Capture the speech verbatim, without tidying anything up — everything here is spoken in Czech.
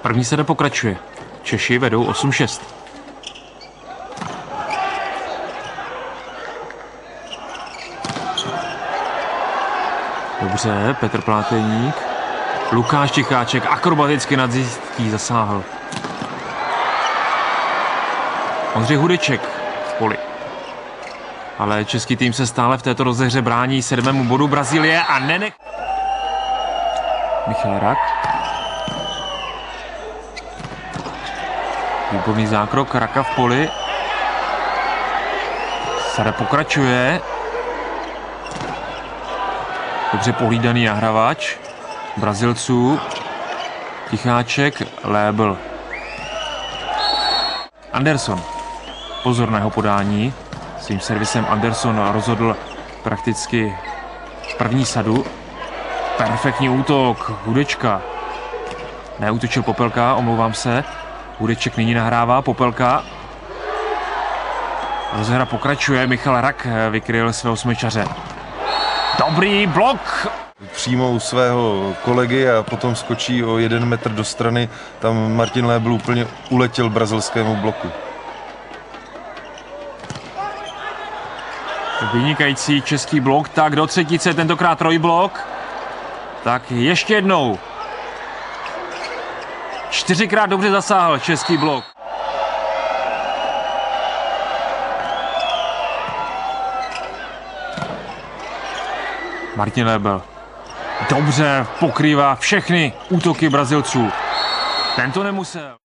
První set pokračuje. Češi vedou osm šest. Dobře, Petr Pláteník. Lukáš Ticháček akrobaticky nad zítí zasáhl. Ondřej Hudeček v poli. Ale český tým se stále v této rozehře brání sedmému bodu Brazílie a nenech... Michal Rak. Výborný zákrok Raka v poli. Sada pokračuje. Dobře pohlídaný nahrávač Brazilců. Ticháček, Lébl. Anderson. Pozor na jeho podání. Svým servisem Anderson rozhodl prakticky první sadu. Perfektní útok Hudečka. Neútočil Popelka, omlouvám se. Hudeček nyní nahrává, Popelka. Rozehra pokračuje, Michal Rak vykryl svého smečaře. Dobrý blok! Přímo u svého kolegy a potom skočí o jeden metr do strany. Tam Martin Lébl úplně uletěl brazilskému bloku. Vynikající český blok, tak do třetice, tentokrát trojblok. Tak ještě jednou. Čtyřikrát dobře zasáhl český blok. Martin Lébl dobře pokrývá všechny útoky Brazilců. Tento nemusel.